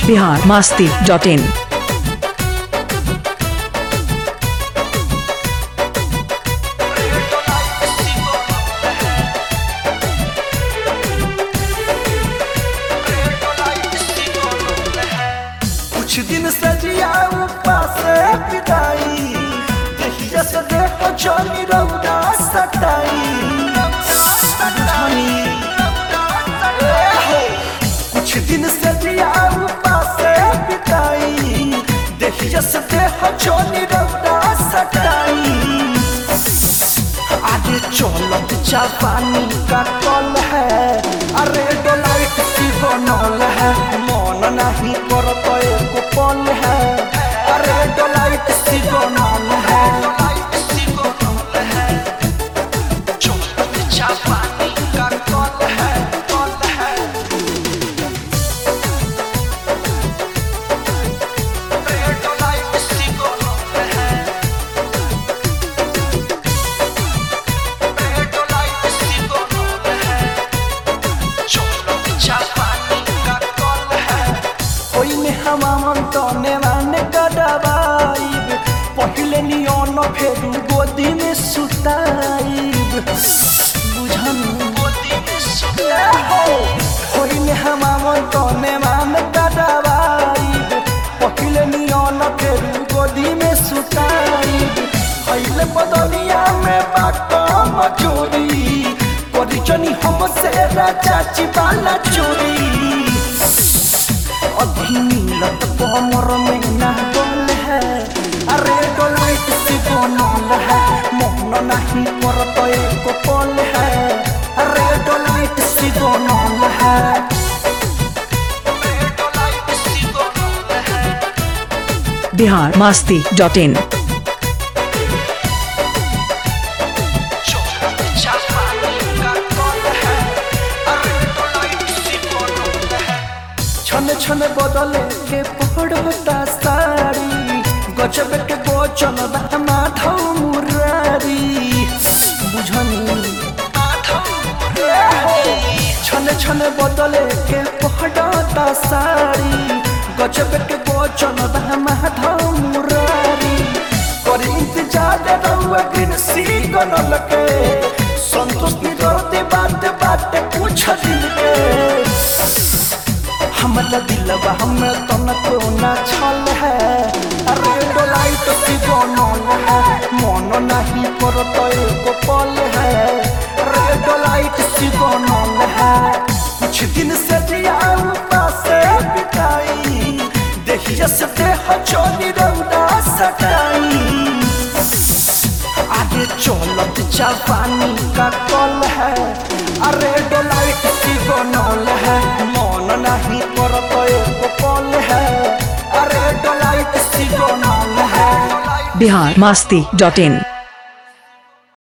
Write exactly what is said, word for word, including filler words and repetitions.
Bihar Masti dot in. कुछ दिन सजिया उपास बिताई देखिए से देखो चली रौदा सटाई कुछ दिन सजिया उपास बिताई देखिए से देखो चली रौदा सटाई आगे चलत जापानी का कल है अरे डोलाइट सी बनल है मन नहीं करत एको पल है अरे डोलाइट सी बनल है चलत जापानी का कल है कल है अरे डोलाइट सी बनल है पहले नियन फेर गोदी में सुताइब बुझन होइने हमामन तने मान कदवाइब पहले नियन फेर गोदी में सुताइब खइले बदलिया में बात मजूरी परिचनी हमसे चाची वाला चोरी अधीनत कमर में ना बोल है अरे डोलाइट सी बनल है मन नहीं करत एको पल है अरे डोलाइट सी बनल है बिहार मस्ती डॉट इन। छन छन बदले के पड़ता साड़ी गजब के गोचन माधव मुरारी बुझनी छन छन बदले के पड़ता साड़ी गजब के गोचन माधव मुरारी कर इंतजार रहुआ ग्रीन सी गनल के संतोष निरोते बात बात पूछ दिल के हमरा दिलवा हमें तनको ना छल है अरे डोलाइट सी बनल है मन नहीं करत एको पल है अरे डोलाइट सी बनल है कुछ दिन से जिया उपास बिताई देखिए से देह चली रौदा सटाई आगे चलत जापानी का कल है अरे डोलाइट सी बनल है मन नहीं करत एको पल है अरे डोलाइट सी बनल है बिहार मस्ती डॉट इन।